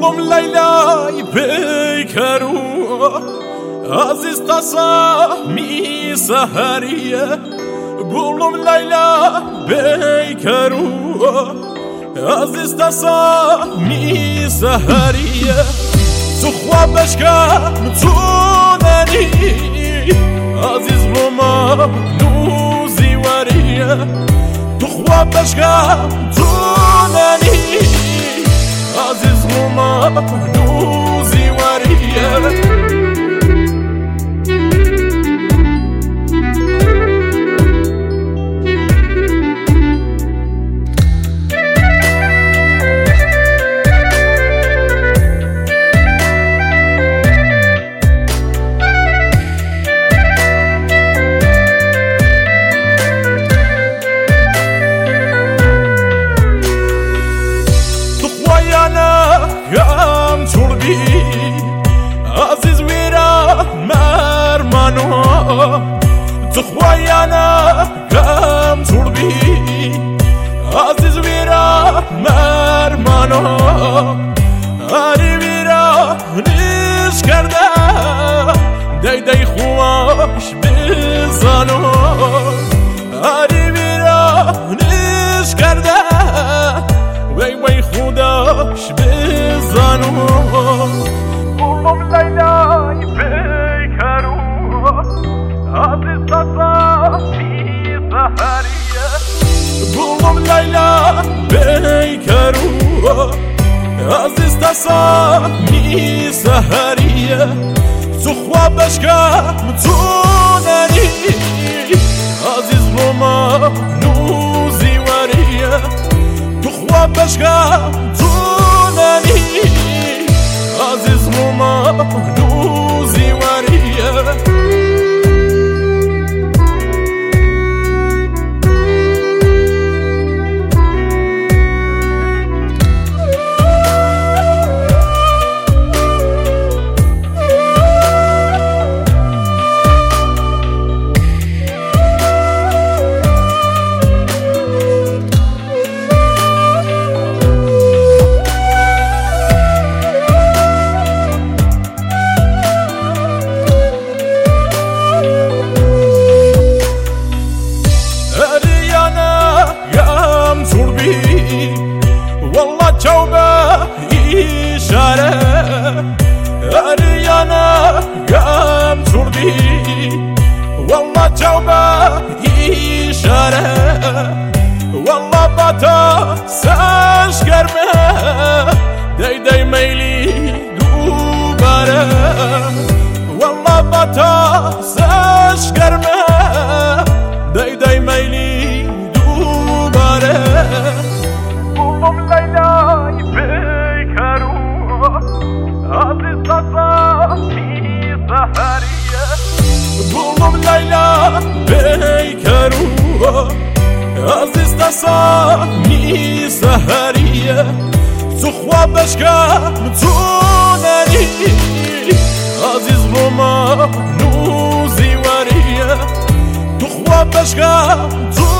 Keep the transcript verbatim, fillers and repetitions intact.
بولم لیلای پیکرو عزیز تصامی سهریه بولم لیلا پیکرو عزیز تصامی سهریه تو خوابش کم تو ننی عزیز روما نوزی وریه تو خوابش کم تو ننی عزیز روما نوزی وریه گم چوردی عزیز ویرا مرمانو تو خوایانا گم چوردی عزیز ویرا مرمانو آری ویرا نیش کرده دی دی خوش بزانو آری ویرا نیش کرده وی وی خودش بزنو بولم لیلای پیکرو عزیز تصامی سهریه بولم لیلا پیکرو عزیز تصامی سهریه تو خوابش کم تو ننی عزیز روما نوزی وریه تو خوابش کم تو ننی عزیز روما نوزی وریه والله توبة إشارة أريانا قام تردي والله توبة إشارة والله باتا ساش كرمه داي داي ميلي دوباره والله باتا ساش كرمه داي داي ميلي دوباره بولم لیلای پیکرو عزیز تصامی سهریه بولم لیلا پیکرو عزیز تصامی سهریه تو خوابش کم تو ننی عزیز روما نوزی وریه تو خوابش کم تو